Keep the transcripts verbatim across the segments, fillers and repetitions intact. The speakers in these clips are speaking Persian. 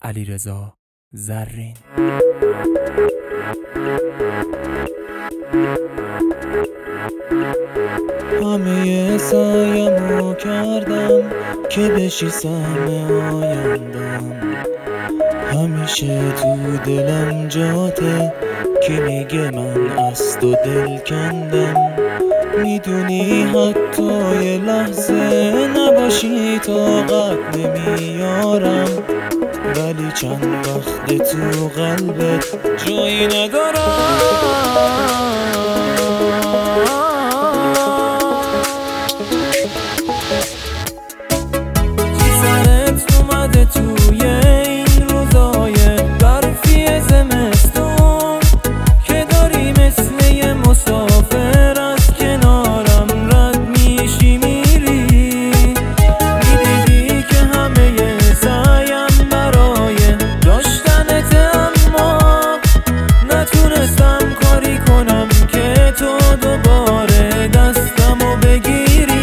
علیرضا زرین. همه سعیمو کردم که بشی سهم آیندم، همیشه تو دلم جاته که میگه من از تو دل کندم. میدونی حتی یه لحظه نباشی طاقت نمیارم، ولی چند وقت تو قلبت جایی ندارم. چی سرت اومده توی این روزای برفی زمستون که داری مثل یه مسافر از کنارم رد میشی میری؟ میدیدی که همه سعیم برای داشتنت، اما نتونستم کاری کنم که تو دوباره دستمو بگیری.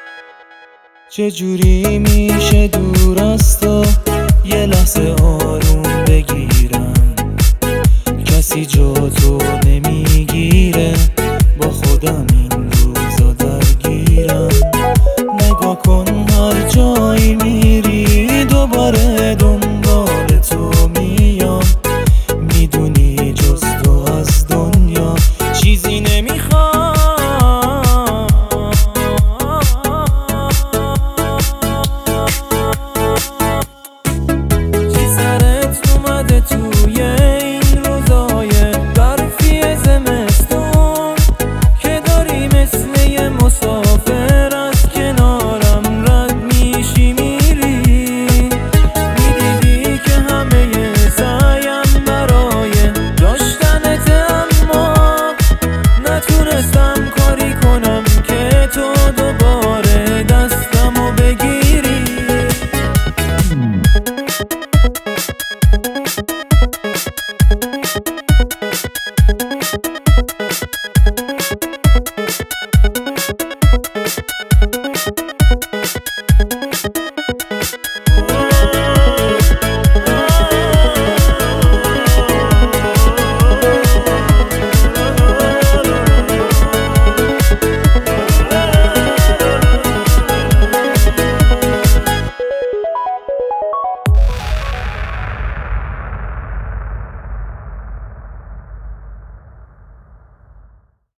چجوری میشه دور از تو یه لحظه آروم